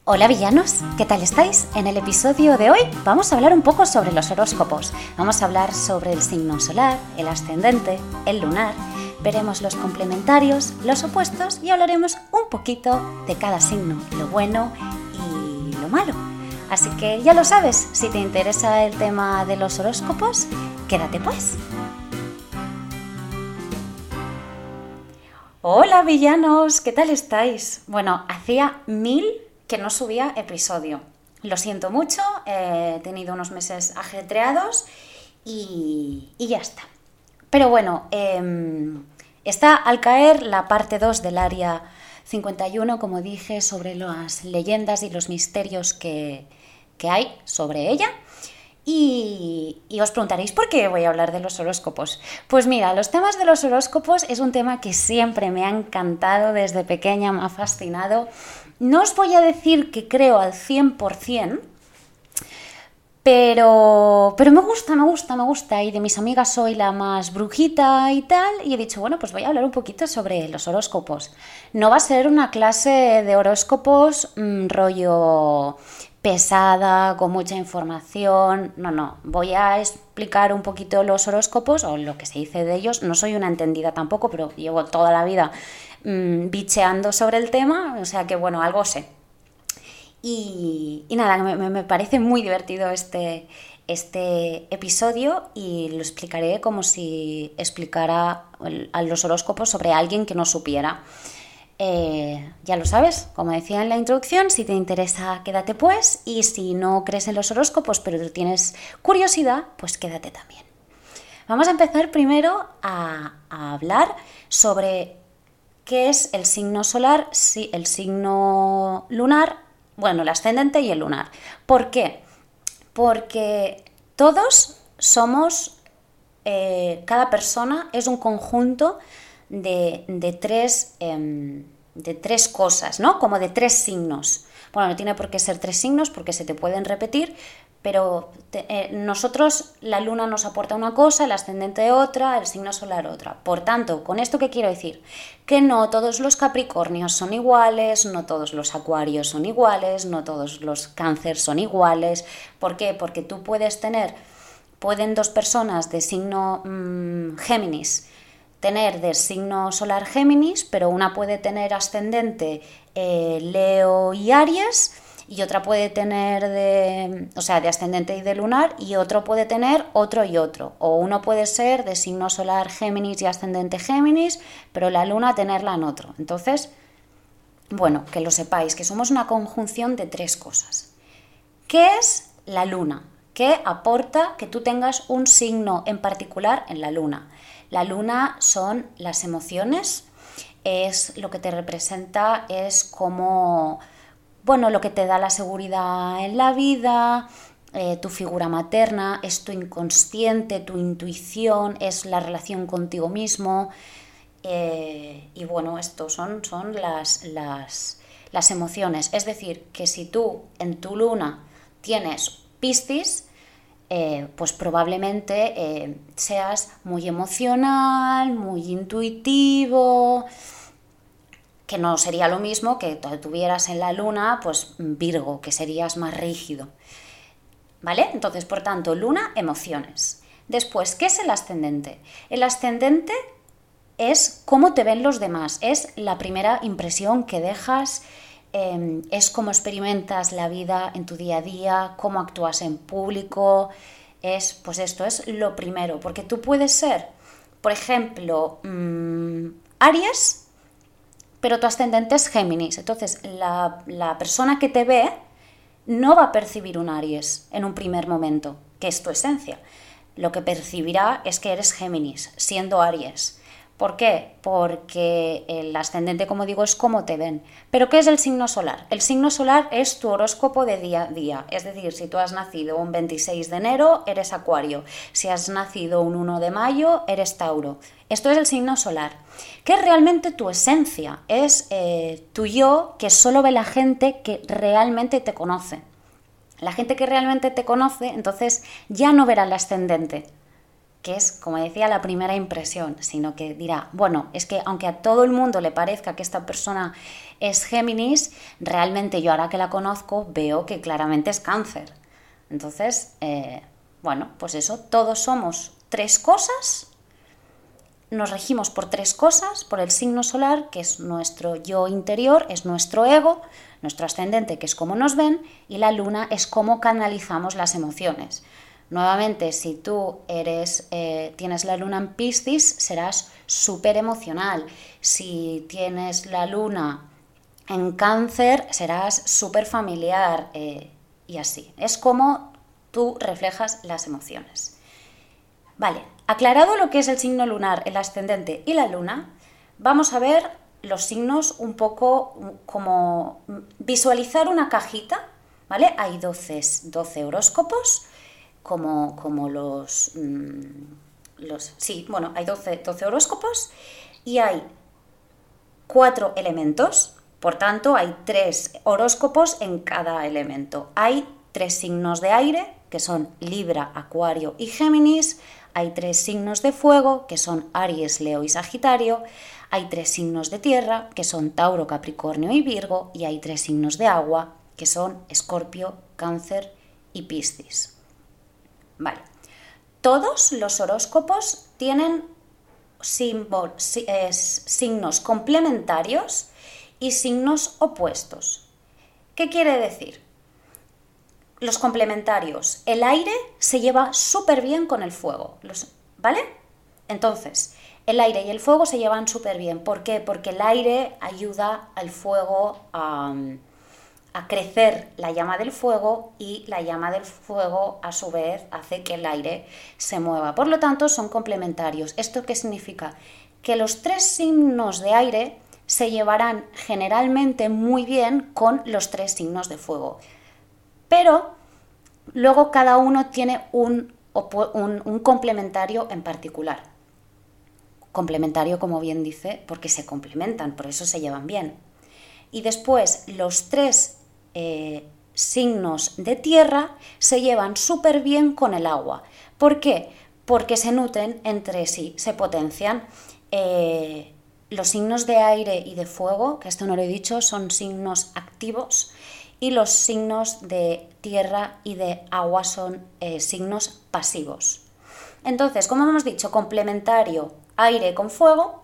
Hola villanos, ¿qué tal estáis? En el episodio de hoy vamos a hablar un poco sobre los horóscopos. Vamos a hablar sobre el signo solar, el ascendente, el lunar. Veremos los complementarios, los opuestos y hablaremos un poquito de cada signo, lo bueno y lo malo. Así que ya lo sabes, si te interesa el tema de los horóscopos, quédate pues. Hola villanos, ¿qué tal estáis? Bueno, hacía 1000 que no subía episodio. Lo siento mucho, he tenido unos meses ajetreados y ya está. Pero bueno, está al caer la parte 2 del Área 51, como dije, sobre las leyendas y los misterios que hay sobre ella. Y os preguntaréis por qué voy a hablar de los horóscopos. Pues mira, los temas de los horóscopos es un tema que siempre me ha encantado, desde pequeña me ha fascinado. No os voy a decir que creo al 100%, pero me gusta. Y de mis amigas soy la más brujita y tal. Y he dicho, bueno, pues voy a hablar un poquito sobre los horóscopos. No va a ser una clase de horóscopos rollo pesada, con mucha información. No. Voy a explicar un poquito los horóscopos o lo que se dice de ellos. No soy una entendida tampoco, pero llevo toda la vida bicheando sobre el tema. O sea que, bueno, algo sé. Y nada, me parece muy divertido este episodio y lo explicaré como si explicara a los horóscopos sobre alguien que no supiera. Ya lo sabes, como decía en la introducción, si te interesa quédate pues, y si no crees en los horóscopos pero tienes curiosidad, pues quédate también. Vamos a empezar primero a hablar sobre qué es el signo solar, el signo lunar, bueno, el ascendente y el lunar. ¿Por qué? Porque todos somos, cada persona es un conjunto de tres cosas, ¿no? Como de tres signos. Bueno, no tiene por qué ser tres signos porque se te pueden repetir, pero nosotros, la luna nos aporta una cosa, el ascendente otra, el signo solar otra. Por tanto, ¿con esto qué quiero decir? Que no todos los capricornios son iguales, no todos los acuarios son iguales, no todos los cáncer son iguales. ¿Por qué? Porque tú pueden dos personas de signo Géminis tener de signo solar Géminis, pero una puede tener ascendente Leo y Aries, y otra puede tener de ascendente y de lunar, y otro puede tener otro y otro. O uno puede ser de signo solar Géminis y ascendente Géminis, pero la luna tenerla en otro. Entonces, bueno, que lo sepáis, que somos una conjunción de tres cosas. ¿Qué es la luna? ¿Qué aporta que tú tengas un signo en particular en la luna? La luna son las emociones, es lo que te representa, es como, bueno, lo que te da la seguridad en la vida, tu figura materna, es tu inconsciente, tu intuición, es la relación contigo mismo. Y bueno, esto son las emociones. Es decir, que si tú en tu luna tienes Piscis, pues probablemente seas muy emocional, muy intuitivo, que no sería lo mismo que tuvieras en la luna pues Virgo, que serías más rígido. ¿Vale? Entonces, por tanto, luna, emociones. Después, ¿qué es el ascendente? El ascendente es cómo te ven los demás, es la primera impresión que dejas, es cómo experimentas la vida en tu día a día, cómo actúas en público, pues esto es lo primero, porque tú puedes ser, por ejemplo, Aries, pero tu ascendente es Géminis, entonces la persona que te ve no va a percibir un Aries en un primer momento, que es tu esencia. Lo que percibirá es que eres Géminis, siendo Aries. ¿Por qué? Porque el ascendente, como digo, es cómo te ven. ¿Pero qué es el signo solar? El signo solar es tu horóscopo de día a día. Es decir, si tú has nacido un 26 de enero, eres Acuario. Si has nacido un 1 de mayo, eres Tauro. Esto es el signo solar. ¿Qué es realmente tu esencia? Es tu yo, que solo ve la gente que realmente te conoce. La gente que realmente te conoce, entonces ya no verá el ascendente, que es, como decía, la primera impresión, sino que dirá, bueno, es que aunque a todo el mundo le parezca que esta persona es Géminis, realmente yo ahora que la conozco veo que claramente es Cáncer. Entonces, bueno, pues eso, todos somos 3 cosas, nos regimos por 3 cosas, por el signo solar, que es nuestro yo interior, es nuestro ego, nuestro ascendente, que es cómo nos ven, y la luna es cómo canalizamos las emociones. Nuevamente, si tú tienes la luna en Piscis, serás súper emocional. Si tienes la luna en Cáncer, serás súper familiar y así. Es como tú reflejas las emociones. Vale, aclarado lo que es el signo lunar, el ascendente y la luna, vamos a ver los signos un poco como visualizar una cajita, ¿vale? Hay 12 horóscopos, como hay 12 horóscopos y hay 4 elementos, por tanto hay 3 horóscopos en cada elemento. Hay 3 signos de aire, que son Libra, Acuario y Géminis. Hay 3 signos de fuego, que son Aries, Leo y Sagitario. Hay 3 signos de tierra, que son Tauro, Capricornio y Virgo. Y hay 3 signos de agua, que son Escorpio, Cáncer y Piscis. Vale. Todos los horóscopos tienen signos complementarios y signos opuestos. ¿Qué quiere decir? Los complementarios. El aire se lleva súper bien con el fuego, ¿vale? Entonces, el aire y el fuego se llevan súper bien. ¿Por qué? Porque el aire ayuda al fuego a crecer la llama del fuego y la llama del fuego a su vez hace que el aire se mueva. Por lo tanto, son complementarios. ¿Esto qué significa? Que los 3 signos de aire se llevarán generalmente muy bien con los 3 signos de fuego. Pero luego cada uno tiene un complementario en particular. Complementario, como bien dice, porque se complementan, por eso se llevan bien. Y después los 3 signos de tierra se llevan súper bien con el agua. ¿Por qué? Porque se nutren entre sí, se potencian. Los signos de aire y de fuego, que esto no lo he dicho, son signos activos, y los signos de tierra y de agua son signos pasivos. Entonces, como hemos dicho, complementario aire con fuego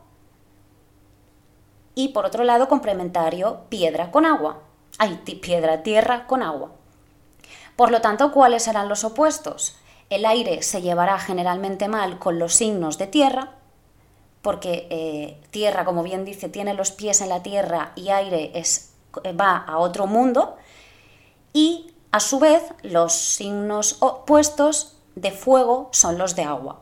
y por otro lado complementario piedra con agua. Piedra, tierra con agua. Por lo tanto, ¿cuáles serán los opuestos? El aire se llevará generalmente mal con los signos de tierra, porque tierra, como bien dice, tiene los pies en la tierra y aire va a otro mundo. Y a su vez los signos opuestos de fuego son los de agua.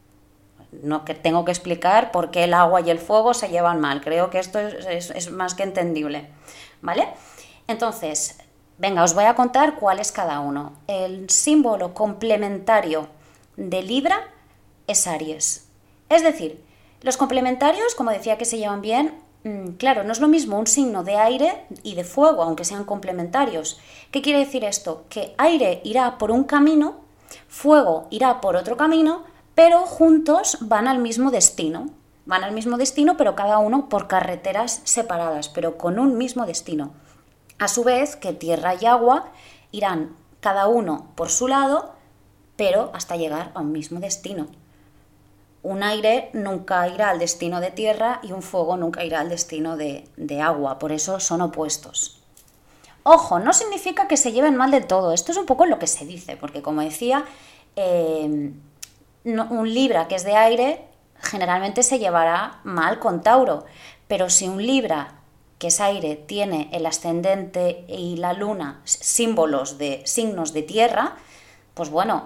No que tengo que explicar por qué el agua y el fuego se llevan mal. Creo que esto es más que entendible, ¿vale? Entonces, venga, os voy a contar cuál es cada uno. El símbolo complementario de Libra es Aries. Es decir, los complementarios, como decía que se llevan bien, claro, no es lo mismo un signo de aire y de fuego, aunque sean complementarios. ¿Qué quiere decir esto? Que aire irá por un camino, fuego irá por otro camino, pero juntos van al mismo destino. Van al mismo destino, pero cada uno por carreteras separadas, pero con un mismo destino. A su vez, que tierra y agua irán cada uno por su lado, pero hasta llegar a un mismo destino. Un aire nunca irá al destino de tierra y un fuego nunca irá al destino de agua, por eso son opuestos. Ojo, no significa que se lleven mal de todo, esto es un poco lo que se dice, porque como decía, un Libra que es de aire generalmente se llevará mal con Tauro, pero si un Libra que es aire tiene el ascendente y la luna símbolos de signos de tierra, pues bueno,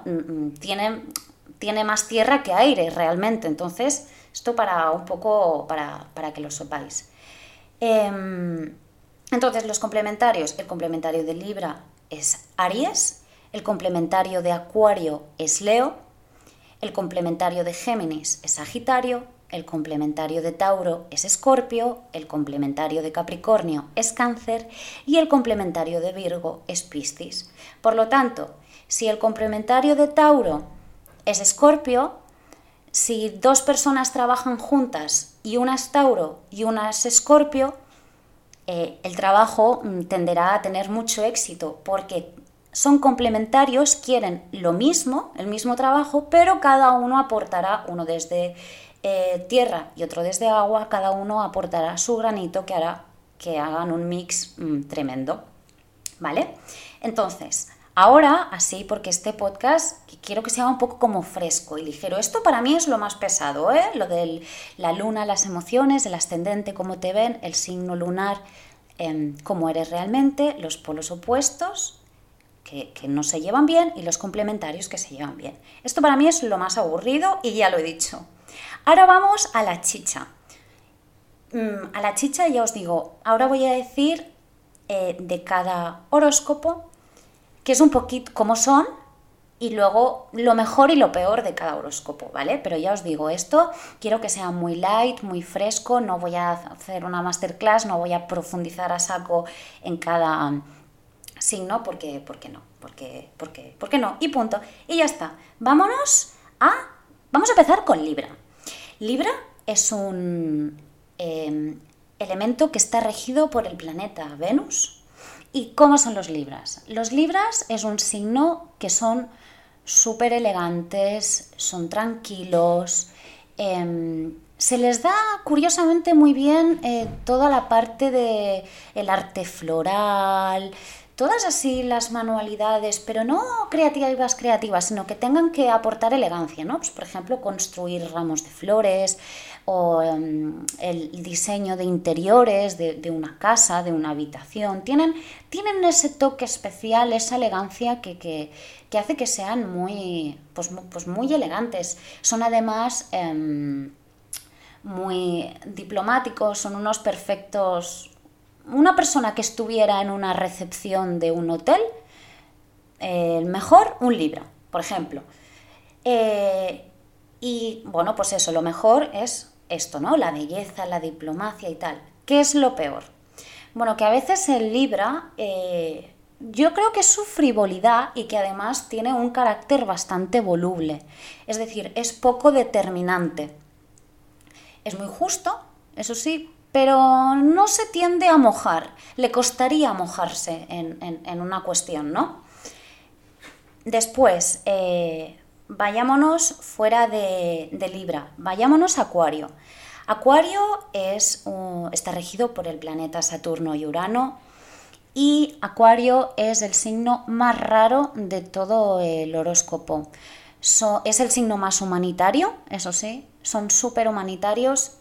tiene más tierra que aire realmente. Entonces, esto para que lo sepáis. Entonces, los complementarios, el complementario de Libra es Aries, el complementario de Acuario es Leo, el complementario de Géminis es Sagitario, el complementario de Tauro es Escorpio, el complementario de Capricornio es Cáncer y el complementario de Virgo es Piscis. Por lo tanto, si el complementario de Tauro es Escorpio, si 2 personas trabajan juntas y una es Tauro y una es Escorpio, el trabajo tenderá a tener mucho éxito porque son complementarios, quieren lo mismo, el mismo trabajo, pero cada uno aportará, uno desde tierra y otro desde agua, cada uno aportará su granito que hará que hagan un mix tremendo, ¿vale? Entonces, ahora, así, porque este podcast quiero que sea un poco como fresco y ligero. Esto para mí es lo más pesado, ¿eh? Lo de la luna, las emociones, el ascendente, cómo te ven, el signo lunar, cómo eres realmente, los polos opuestos, que no se llevan bien, y los complementarios que se llevan bien. Esto para mí es lo más aburrido y ya lo he dicho. Ahora vamos a la chicha. A la chicha ya os digo, ahora voy a decir de cada horóscopo, que es un poquito cómo son, y luego lo mejor y lo peor de cada horóscopo, ¿vale? Pero ya os digo, esto quiero que sea muy light, muy fresco, no voy a hacer una masterclass, no voy a profundizar a saco en cada signo, porque no, porque no, y punto, y ya está. Vamos a empezar con Libra. Libra es un elemento que está regido por el planeta Venus. ¿Y cómo son los Libras? Los Libras es un signo que son súper elegantes, son tranquilos, se les da curiosamente muy bien toda la parte del arte floral, todas así las manualidades, pero no creativas, sino que tengan que aportar elegancia, ¿no? Pues, por ejemplo, construir ramos de flores o el diseño de interiores de una casa, de una habitación. Tienen ese toque especial, esa elegancia que hace que sean muy elegantes. Son además muy diplomáticos, son unos perfectos. Una persona que estuviera en una recepción de un hotel, mejor un Libra, por ejemplo. Y bueno, pues eso, lo mejor es esto, ¿no? La belleza, la diplomacia y tal. ¿Qué es lo peor? Bueno, que a veces el Libra, yo creo que es su frivolidad y que además tiene un carácter bastante voluble. Es decir, es poco determinante. Es muy justo, eso sí, pero no se tiende a mojar. Le costaría mojarse en una cuestión, ¿no? Después, vayámonos fuera de Libra, vayámonos a Acuario. Acuario está regido por el planeta Saturno y Urano, y Acuario es el signo más raro de todo el horóscopo. Es el signo más humanitario, eso sí, son súper humanitarios,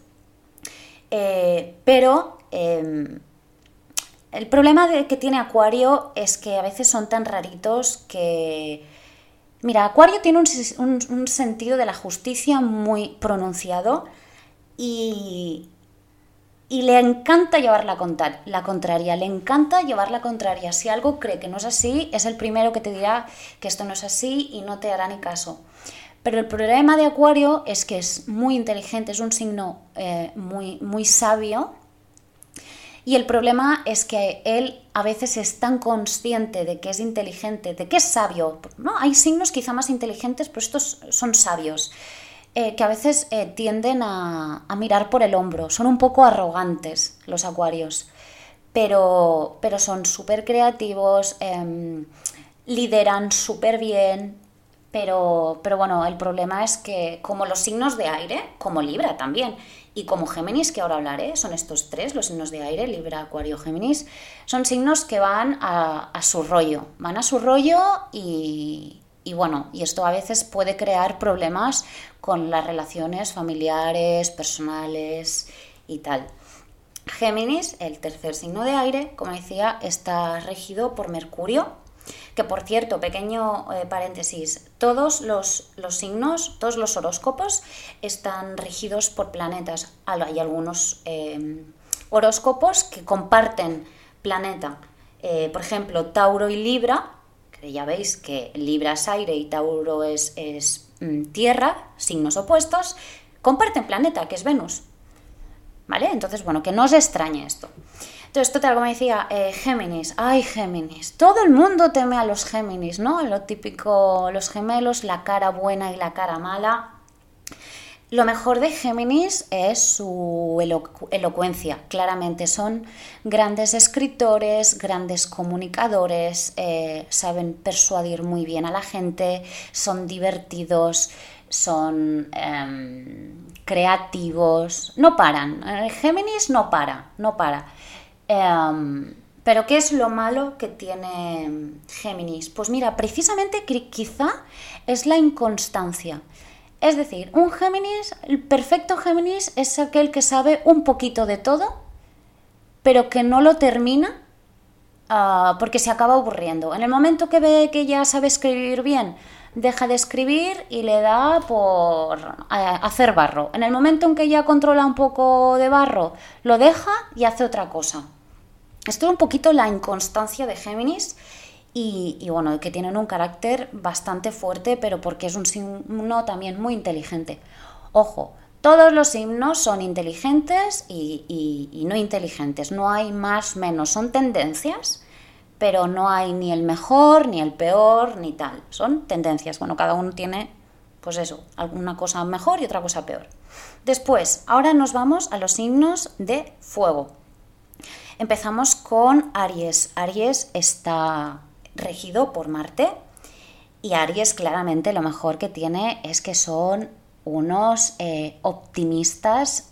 pero el problema que tiene Acuario es que a veces son tan raritos que... Mira, Acuario tiene un sentido de la justicia muy pronunciado y le encanta llevar la contraria, le encanta llevar la contraria. Si algo cree que no es así, es el primero que te dirá que esto no es así y no te hará ni caso. Pero el problema de Acuario es que es muy inteligente, es un signo muy sabio, y el problema es que él a veces es tan consciente de que es inteligente, de que es sabio, ¿no? Hay signos quizá más inteligentes, pero estos son sabios, que a veces tienden a mirar por el hombro, son un poco arrogantes los acuarios, pero son súper creativos, lideran súper bien. Pero bueno, el problema es que como los signos de aire, como Libra también, y como Géminis, que ahora hablaré, son estos tres, los signos de aire, Libra, Acuario, Géminis, son signos que van a su rollo, y bueno, y esto a veces puede crear problemas con las relaciones familiares, personales y tal. Géminis, el tercer signo de aire, como decía, está regido por Mercurio, que por cierto, pequeño paréntesis, todos los signos, todos los horóscopos están regidos por planetas. Hay algunos horóscopos que comparten planeta. Por ejemplo, Tauro y Libra, que ya veis que Libra es aire y Tauro es tierra, signos opuestos, comparten planeta, que es Venus. ¿Vale? Entonces, bueno, que no os extrañe esto. Entonces, total, como decía, Géminis, ¡ay, Géminis! Todo el mundo teme a los Géminis, ¿no? Lo típico, los gemelos, la cara buena y la cara mala. Lo mejor de Géminis es su elocuencia, claramente. Son grandes escritores, grandes comunicadores, saben persuadir muy bien a la gente, son divertidos, son creativos, no paran. Géminis no para, no para. Pero ¿qué es lo malo que tiene Géminis? Pues mira, precisamente quizá es la inconstancia. Es decir, un Géminis, el perfecto Géminis es aquel que sabe un poquito de todo, pero que no lo termina porque se acaba aburriendo. En el momento que ve que ya sabe escribir bien, deja de escribir y le da por hacer barro. En el momento en que ya controla un poco de barro, lo deja y hace otra cosa. Esto es un poquito la inconstancia de Géminis y bueno, que tienen un carácter bastante fuerte, pero porque es un signo también muy inteligente. Ojo, todos los signos son inteligentes y no inteligentes, no hay más menos, son tendencias, pero no hay ni el mejor, ni el peor, ni tal, son tendencias. Bueno, cada uno tiene, pues eso, alguna cosa mejor y otra cosa peor. Después, ahora nos vamos a los signos de fuego. Empezamos con Aries. Aries está regido por Marte y Aries claramente lo mejor que tiene es que son unos optimistas,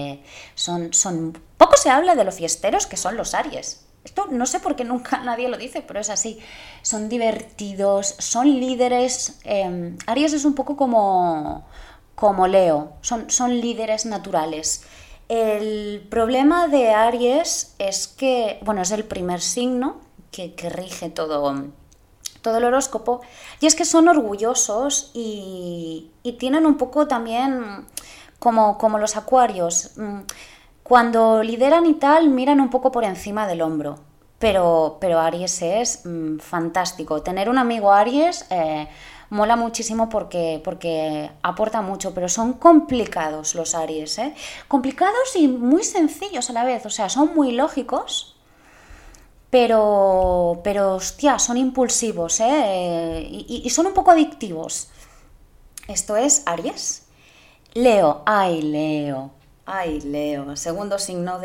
poco se habla de los fiesteros que son los Aries. Esto no sé por qué nunca nadie lo dice, pero es así. Son divertidos, son líderes. Aries es un poco como Leo, son líderes naturales. El problema de Aries es que, bueno, es el primer signo que rige todo el horóscopo, y es que son orgullosos y tienen un poco también como los acuarios. Cuando lideran y tal, miran un poco por encima del hombro, pero Aries es fantástico. Tener un amigo Aries mola muchísimo porque aporta mucho, pero son complicados los Aries, ¿eh? Complicados y muy sencillos a la vez, o sea, son muy lógicos, pero hostia, son impulsivos, ¿eh? Y son un poco adictivos. Esto es Aries. Leo, segundo signo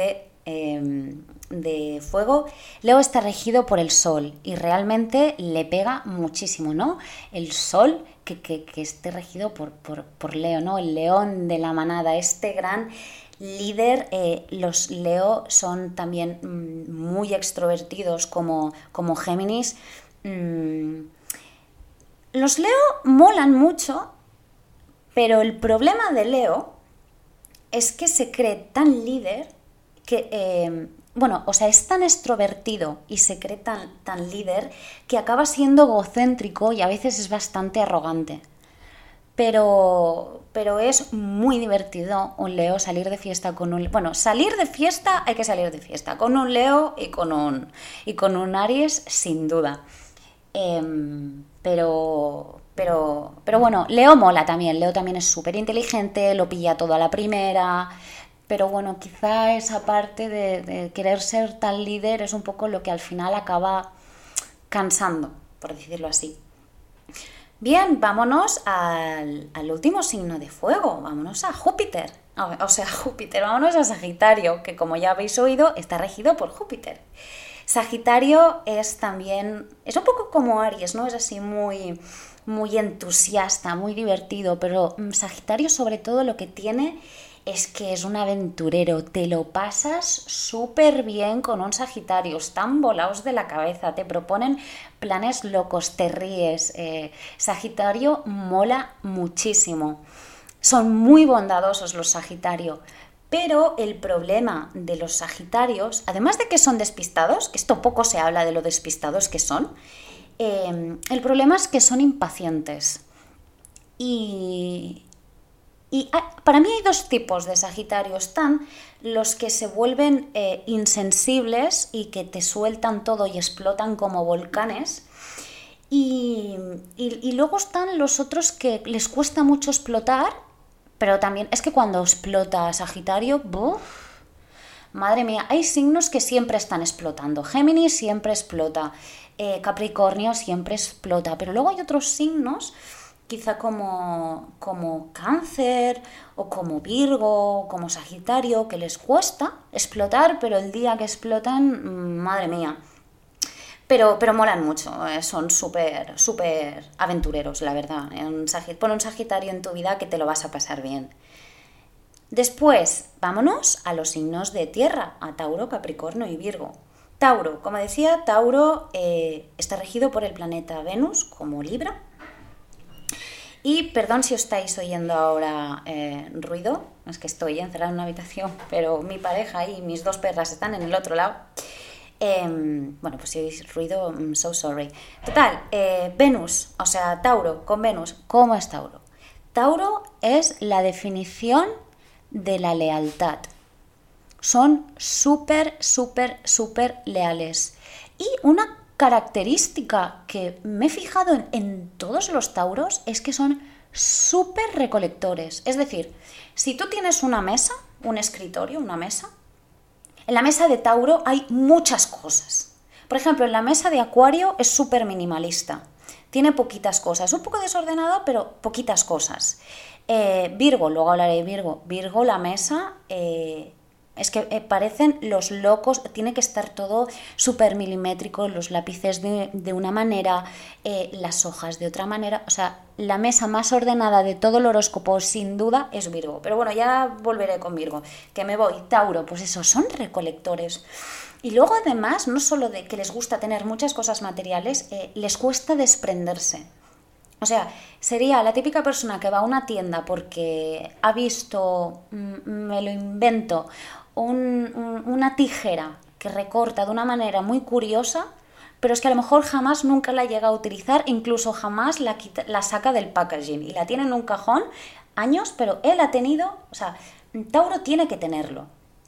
de fuego. Leo está regido por el Sol y realmente le pega muchísimo, ¿no? El Sol que esté regido por Leo, ¿no? El león de la manada, este gran líder. Los Leo son también muy extrovertidos como Géminis. Los Leo molan mucho, pero el problema de Leo es que se cree tan líder que, es tan extrovertido y se cree tan líder que acaba siendo egocéntrico y a veces es bastante arrogante. Pero es muy divertido un Leo salir de fiesta con un... Bueno, salir de fiesta hay que salir de fiesta con un Leo y con un Aries, sin duda. Pero bueno, Leo mola también. Leo también es súper inteligente, lo pilla todo a la primera. Pero bueno, quizá esa parte de querer ser tan líder es un poco lo que al final acaba cansando, por decirlo así. Bien, vámonos al último signo de fuego, vámonos a Júpiter. Vámonos a Sagitario, que como ya habéis oído, está regido por Júpiter. Sagitario es un poco como Aries, ¿no? Es así muy, muy entusiasta, muy divertido, pero Sagitario sobre todo lo que tiene es que es un aventurero, te lo pasas súper bien con un Sagitario, están volados de la cabeza, te proponen planes locos, te ríes. Sagitario mola muchísimo. Son muy bondadosos los Sagitario, pero el problema de los Sagitarios, además de que son despistados, que esto poco se habla de lo despistados que son, el problema es que son impacientes. Y para mí hay dos tipos de Sagitario. Están los que se vuelven insensibles y que te sueltan todo y explotan como volcanes. Y luego están los otros que les cuesta mucho explotar, pero también es que cuando explota Sagitario, ¡buf! Madre mía, hay signos que siempre están explotando. Géminis siempre explota, Capricornio siempre explota, pero luego hay otros signos quizá como Cáncer o como Virgo o como Sagitario, que les cuesta explotar, pero el día que explotan, madre mía. Pero molan mucho, son súper aventureros, la verdad. Pon un Sagitario en tu vida que te lo vas a pasar bien. Después, vámonos a los signos de tierra, a Tauro, Capricornio y Virgo. Tauro, como decía, Tauro está regido por el planeta Venus como Libra. Y perdón si os estáis oyendo ahora ruido, es que estoy encerrada en una habitación, pero mi pareja y mis 2 perras están en el otro lado. Bueno, pues si oís ruido, so sorry. Total, Venus, o sea, Tauro con Venus. ¿Cómo es Tauro? Tauro es la definición de la lealtad. Son súper leales. Y una característica que me he fijado en todos los tauros es que son súper recolectores. Es decir, si tú tienes una mesa, un escritorio, una mesa, en la mesa de Tauro hay muchas cosas. Por ejemplo, en la mesa de Acuario es súper minimalista. Tiene poquitas cosas, un poco desordenado, pero poquitas cosas. Virgo, luego hablaré de Virgo. Virgo, la mesa, es que parecen los locos, tiene que estar todo súper milimétrico, los lápices de una manera, las hojas de otra manera. O sea, la mesa más ordenada de todo el horóscopo, sin duda, es Virgo. Pero bueno, ya volveré con Virgo, que me voy. Tauro, pues eso, son recolectores. Y luego además, no solo de que les gusta tener muchas cosas materiales, les cuesta desprenderse. O sea, sería la típica persona que va a una tienda porque ha visto, me lo invento, una tijera que recorta de una manera muy curiosa, pero es que a lo mejor jamás nunca la llega a utilizar, incluso jamás la saca del packaging y la tiene en un cajón años, pero él ha tenido, o sea, Tauro tiene que tenerlo.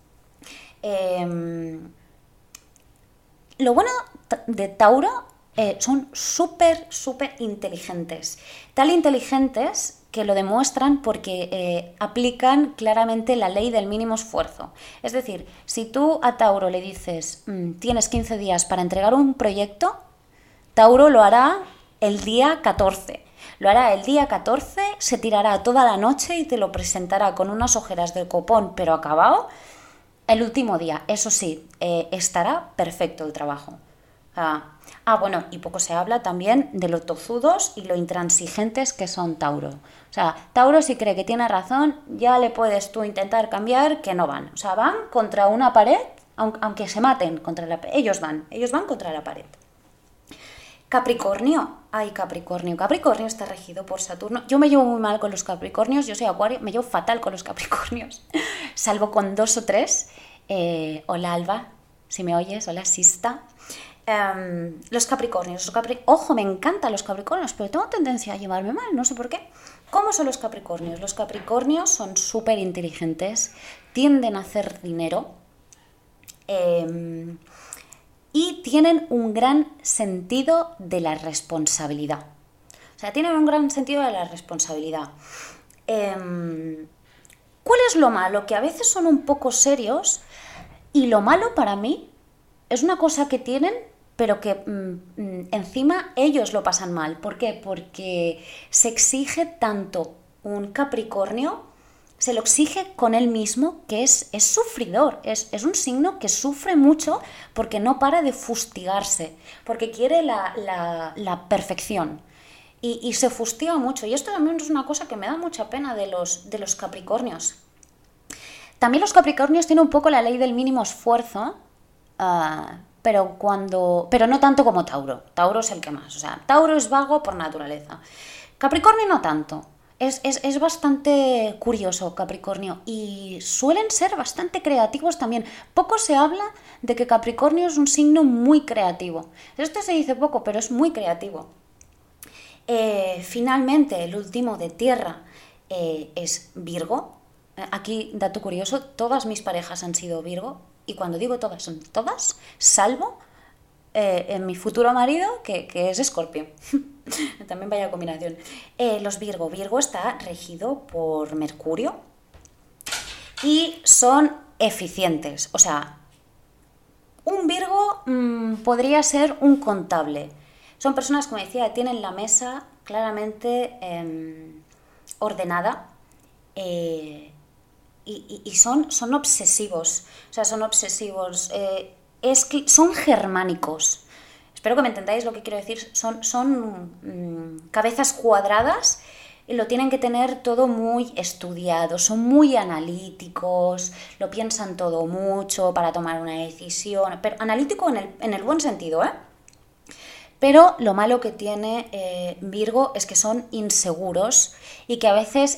Lo bueno de Tauro son súper inteligentes. Tan inteligentes que lo demuestran porque aplican claramente la ley del mínimo esfuerzo. Es decir, si tú a Tauro le dices tienes 15 días para entregar un proyecto, Tauro lo hará el día 14. Lo hará el día 14, se tirará toda la noche y te lo presentará con unas ojeras de copón, pero acabado, el último día. Eso sí, estará perfecto el trabajo. Bueno, y poco se habla también de lo tozudos y lo intransigentes que son Tauro. O sea, Tauro si cree que tiene razón, ya le puedes tú intentar cambiar que no van. O sea, van contra una pared, aunque se maten contra la pared. Ellos van contra la pared. Capricornio. Capricornio está regido por Saturno. Yo me llevo muy mal con los Capricornios, yo soy Acuario, me llevo fatal con los Capricornios, salvo con 2 o 3. Hola Alba, si me oyes, hola Sista. Los Capricornios, ojo, me encantan los Capricornios, pero tengo tendencia a llevarme mal, no sé por qué. ¿Cómo son los Capricornios? Los Capricornios son súper inteligentes, tienden a hacer dinero y tienen un gran sentido de la responsabilidad. O sea, tienen un gran sentido de la responsabilidad. ¿Cuál es lo malo? Que a veces son un poco serios y lo malo para mí es una cosa que tienen, pero que encima ellos lo pasan mal. ¿Por qué? Porque se exige tanto un Capricornio, se lo exige con él mismo, que es sufridor, es un signo que sufre mucho porque no para de fustigarse, porque quiere la perfección. Y se fustiga mucho. Y esto también es una cosa que me da mucha pena de los Capricornios. También los Capricornios tienen un poco la ley del mínimo esfuerzo, pero no tanto como Tauro. Tauro es el que más. O sea, Tauro es vago por naturaleza. Capricornio no tanto. Es bastante curioso Capricornio y suelen ser bastante creativos también. Poco se habla de que Capricornio es un signo muy creativo. Esto se dice poco, pero es muy creativo. Finalmente, el último de tierra es Virgo. Aquí, dato curioso, todas mis parejas han sido Virgo. Y cuando digo todas, son todas, salvo en mi futuro marido, que es Escorpio. También vaya combinación. Los Virgo. Virgo está regido por Mercurio y son eficientes. O sea, un Virgo podría ser un contable. Son personas, como decía, que tienen la mesa claramente ordenada, y son obsesivos, o sea, son obsesivos, son germánicos. Espero que me entendáis lo que quiero decir. Son cabezas cuadradas y lo tienen que tener todo muy estudiado, son muy analíticos, lo piensan todo mucho para tomar una decisión, pero analítico en el buen sentido, ¿eh? Pero lo malo que tiene Virgo es que son inseguros y que a veces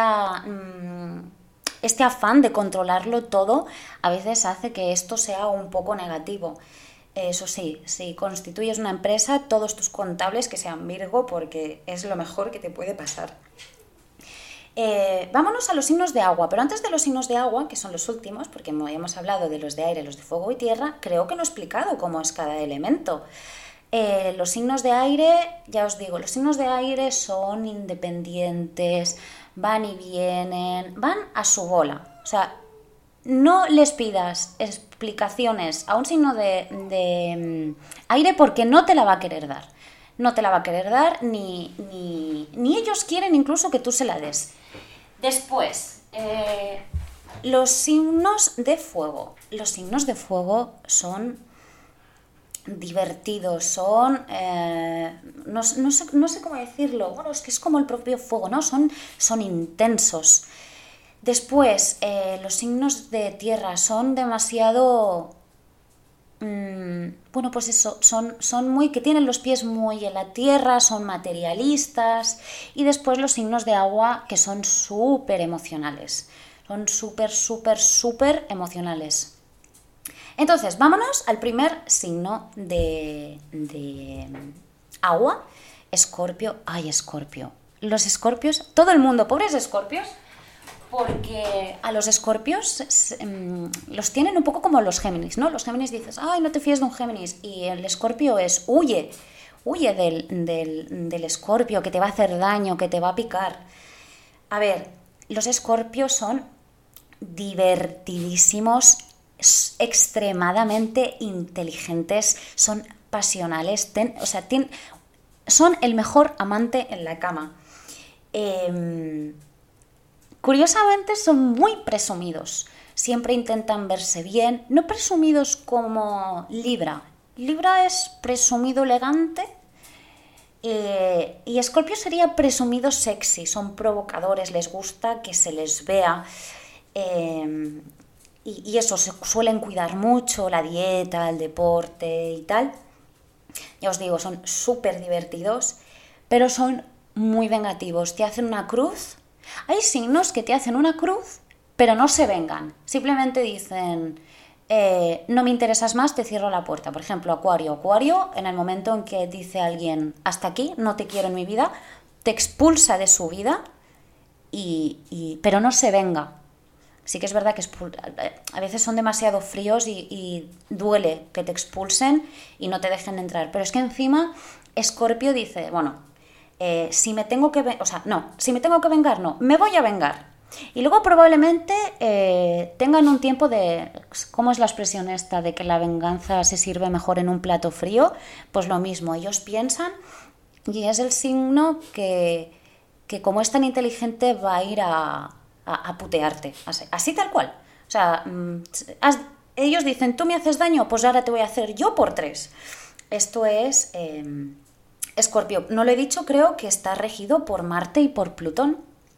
este afán de controlarlo todo a veces hace que esto sea un poco negativo. Eso sí, si constituyes una empresa, todos tus contables que sean Virgo, porque es lo mejor que te puede pasar. Vámonos a los signos de agua, pero antes de los signos de agua, que son los últimos, porque hemos hablado de los de aire, los de fuego y tierra, creo que no he explicado cómo es cada elemento. Los signos de aire, ya os digo, los signos de aire son independientes, van y vienen, van a su bola. O sea, no les pidas explicaciones a un signo de aire porque no te la va a querer dar. No te la va a querer dar ni ellos quieren incluso que tú se la des. Después, los signos de fuego. Los signos de fuego son divertidos, son... no sé cómo decirlo. Bueno, es que es como el propio fuego, ¿no? Son intensos. Después, los signos de tierra son demasiado... bueno, pues eso, son muy... que tienen los pies muy en la tierra, son materialistas. Y después los signos de agua, que son súper emocionales. Son súper emocionales. Entonces, vámonos al primer signo de agua. Escorpio. Ay, Escorpio. Los escorpios, todo el mundo, pobres escorpios, porque a los escorpios los tienen un poco como los Géminis, ¿no? Los Géminis dices, ay, no te fíes de un Géminis, y el escorpio es, huye del escorpio, que te va a hacer daño, que te va a picar. A ver, los escorpios son divertidísimos, extremadamente inteligentes, son pasionales, son el mejor amante en la cama. Curiosamente son muy presumidos, siempre intentan verse bien, no presumidos como Libra. Libra es presumido elegante, y Escorpio sería presumido sexy, son provocadores, les gusta que se les vea, y eso, se suelen cuidar mucho, la dieta, el deporte y tal. Ya os digo, son súper divertidos, pero son muy vengativos, te hacen una cruz. Hay signos que te hacen una cruz, pero no se vengan. Simplemente dicen, no me interesas más, te cierro la puerta. Por ejemplo, Acuario. Acuario, en el momento en que dice alguien, hasta aquí, no te quiero en mi vida, te expulsa de su vida, pero no se venga. Sí que es verdad que a veces son demasiado fríos y duele que te expulsen y no te dejen entrar. Pero es que encima Escorpio dice, bueno, si me tengo que vengar, no, me voy a vengar. Y luego probablemente tengan un tiempo de... ¿Cómo es la expresión esta de que la venganza se sirve mejor en un plato frío? Pues lo mismo, ellos piensan, y es el signo que como es tan inteligente va a ir a putearte, así tal cual. O sea, ellos dicen, tú me haces daño, pues ahora te voy a hacer yo por 3. Esto es Escorpio. No lo he dicho, creo que está regido por Marte y por Plutón.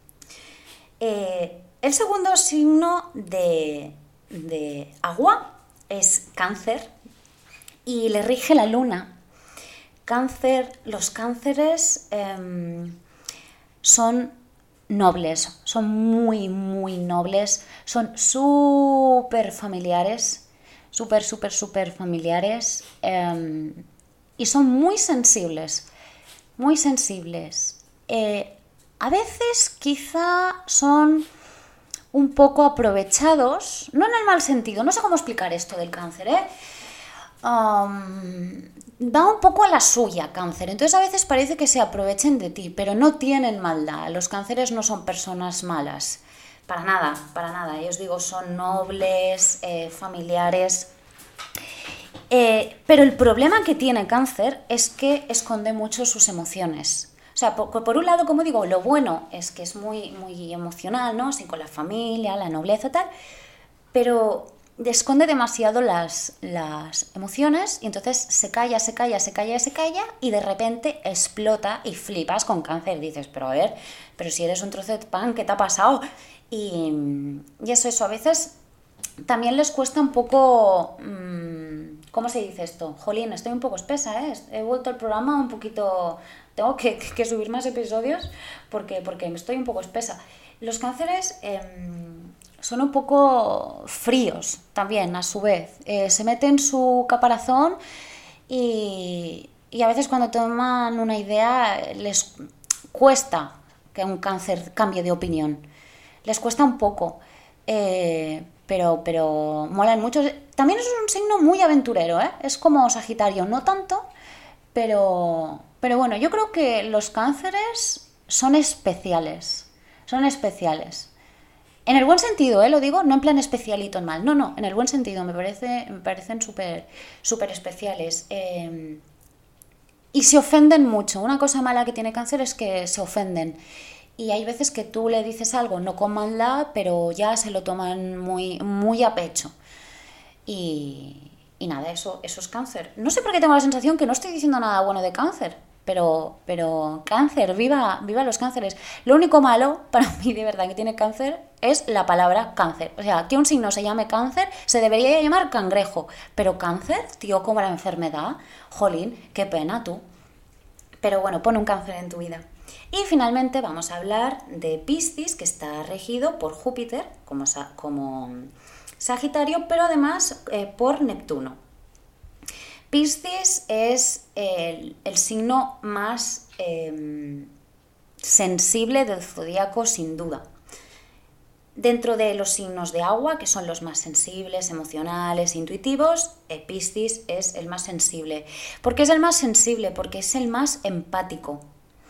El segundo signo de agua es Cáncer y le rige la luna. Cáncer, los cánceres son nobles, son muy nobles, son súper familiares, súper familiares, y son muy sensibles, muy sensibles. A veces quizá son un poco aprovechados, no en el mal sentido, no sé cómo explicar esto del cáncer, va un poco a la suya, Cáncer. Entonces a veces parece que se aprovechen de ti, pero no tienen maldad. Los cánceres no son personas malas, para nada. Yo os digo, son nobles, familiares. Pero el problema que tiene Cáncer es que esconde mucho sus emociones. O sea, por un lado, como digo, lo bueno es que es muy, muy emocional, ¿no? Así con la familia, la nobleza, tal, pero esconde demasiado las emociones y entonces se calla y de repente explota y flipas con cáncer. Dices, pero a ver, pero si eres un trozo de pan, ¿qué te ha pasado? Y eso, a veces también les cuesta un poco... ¿Cómo se dice esto? Jolín, estoy un poco espesa, ¿eh? He vuelto al programa un poquito... Tengo que subir más episodios porque me estoy un poco espesa. Los cánceres son un poco fríos también, a su vez. Se meten su caparazón y a veces cuando toman una idea les cuesta que un cáncer cambie de opinión. Les cuesta un poco. Pero molan mucho. También es un signo muy aventurero, ¿eh? Es como Sagitario, no tanto, pero bueno, yo creo que los cánceres son especiales. Son especiales. En el buen sentido, lo digo, no en plan especialito en mal. No, en el buen sentido, me parecen súper especiales. Y se ofenden mucho. Una cosa mala que tiene cáncer es que se ofenden. Y hay veces que tú le dices algo, no con maldad, pero ya se lo toman muy, muy a pecho. Y nada, eso es cáncer. No sé por qué tengo la sensación que no estoy diciendo nada bueno de cáncer, pero cáncer, viva los cánceres. Lo único malo para mí de verdad que tiene cáncer es la palabra cáncer. O sea, que un signo se llame cáncer se debería llamar cangrejo, pero cáncer, tío, como la enfermedad, jolín, qué pena tú. Pero bueno, pon un cáncer en tu vida. Y finalmente vamos a hablar de Piscis, que está regido por Júpiter como Sagitario, pero además por Neptuno. Piscis es el signo más sensible del zodíaco, sin duda. Dentro de los signos de agua, que son los más sensibles, emocionales, intuitivos, Piscis es el más sensible. ¿Por qué es el más sensible? Porque es el más empático.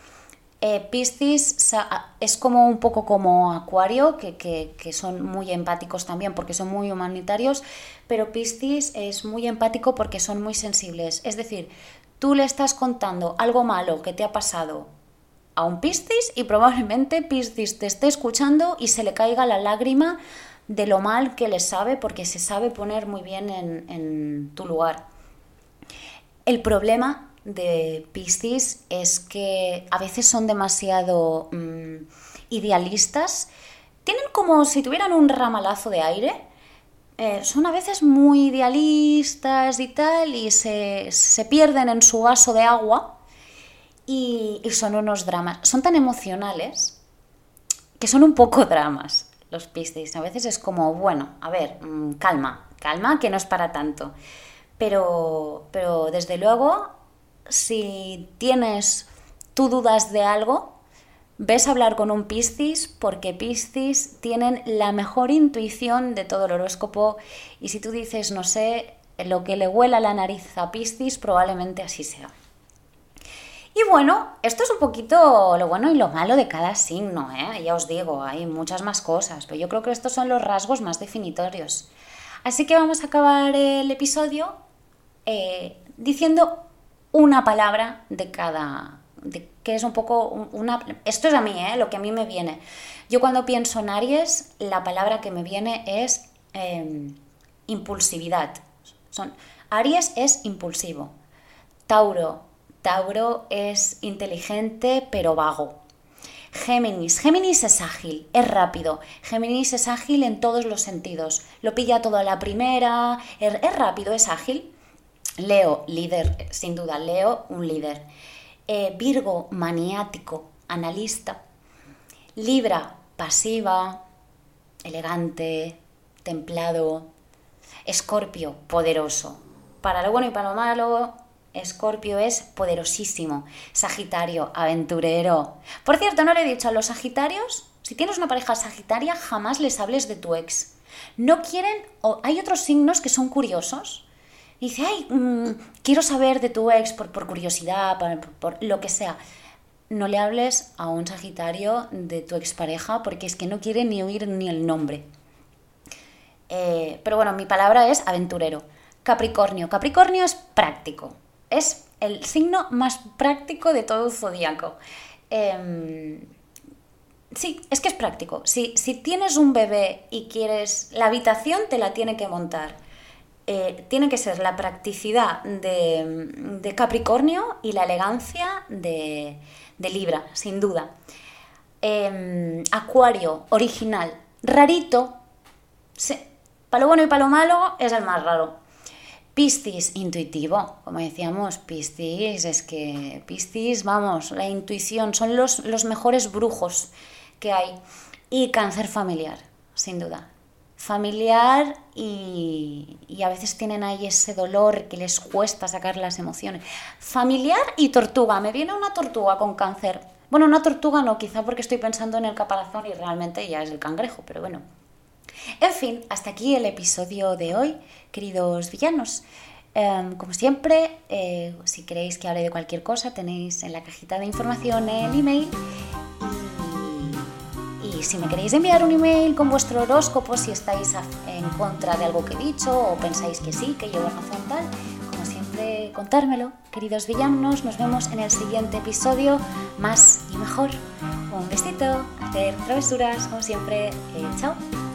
Piscis es como un poco como Acuario, que son muy empáticos también porque son muy humanitarios, pero Piscis es muy empático porque son muy sensibles. Es decir, tú le estás contando algo malo que te ha pasado a un Piscis y probablemente Piscis te esté escuchando y se le caiga la lágrima de lo mal que le sabe, porque se sabe poner muy bien en tu lugar. El problema de Piscis es que a veces son demasiado idealistas. Tienen como si tuvieran un ramalazo de aire. Son a veces muy idealistas y tal, y se pierden en su vaso de agua y son unos dramas. Son tan emocionales que son un poco dramas los Piscis. A veces es como, bueno, a ver, calma, que no es para tanto. Pero desde luego, si tienes tú dudas de algo, ves a hablar con un Piscis, porque Piscis tienen la mejor intuición de todo el horóscopo, y si tú dices, no sé, lo que le huela la nariz a Piscis, probablemente así sea. Y bueno, esto es un poquito lo bueno y lo malo de cada signo, ¿eh? Ya os digo, hay muchas más cosas, pero yo creo que estos son los rasgos más definitorios. Así que vamos a acabar el episodio diciendo una palabra de cada... que es un poco esto es a mí, lo que a mí me viene. Yo cuando pienso en Aries, la palabra que me viene es impulsividad. Aries es impulsivo. Tauro es inteligente pero vago. Géminis es ágil, es rápido. Géminis es ágil en todos los sentidos. Lo pilla todo a la primera, es rápido, es ágil. Leo, líder, sin duda, Leo, un líder. Virgo, maniático, analista. Libra, pasiva, elegante, templado. Escorpio, poderoso. Para lo bueno y para lo malo, Escorpio es poderosísimo. Sagitario, aventurero. Por cierto, no le he dicho a los Sagitarios, si tienes una pareja Sagitaria, jamás les hables de tu ex. No quieren, hay otros signos que son curiosos. Y dice, quiero saber de tu ex por curiosidad, por lo que sea. No le hables a un Sagitario de tu expareja porque es que no quiere ni oír ni el nombre. Pero bueno, mi palabra es aventurero. Capricornio es práctico. Es el signo más práctico de todo el zodíaco. Sí, es que es práctico. Si tienes un bebé y quieres... La habitación te la tiene que montar. Tiene que ser la practicidad de Capricornio y la elegancia de Libra, sin duda. Acuario, original, rarito. Sí, para lo bueno y para lo malo es el más raro. Piscis, intuitivo, como decíamos, Piscis, vamos, la intuición, son los mejores brujos que hay. Y Cáncer, familiar, sin duda. Familiar y a veces tienen ahí ese dolor que les cuesta sacar las emociones. Familiar y tortuga, me viene una tortuga con Cáncer. Bueno, una tortuga no, quizá porque estoy pensando en el caparazón y realmente ya es el cangrejo, pero bueno. En fin, hasta aquí el episodio de hoy, queridos villanos. Como siempre, si queréis que hable de cualquier cosa, tenéis en la cajita de información el email. Y si me queréis enviar un email con vuestro horóscopo, si estáis en contra de algo que he dicho o pensáis que sí, que llevo razón tal, como siempre, contármelo. Queridos villanos, nos vemos en el siguiente episodio, más y mejor. Un besito, hacer travesuras, como siempre. Chao.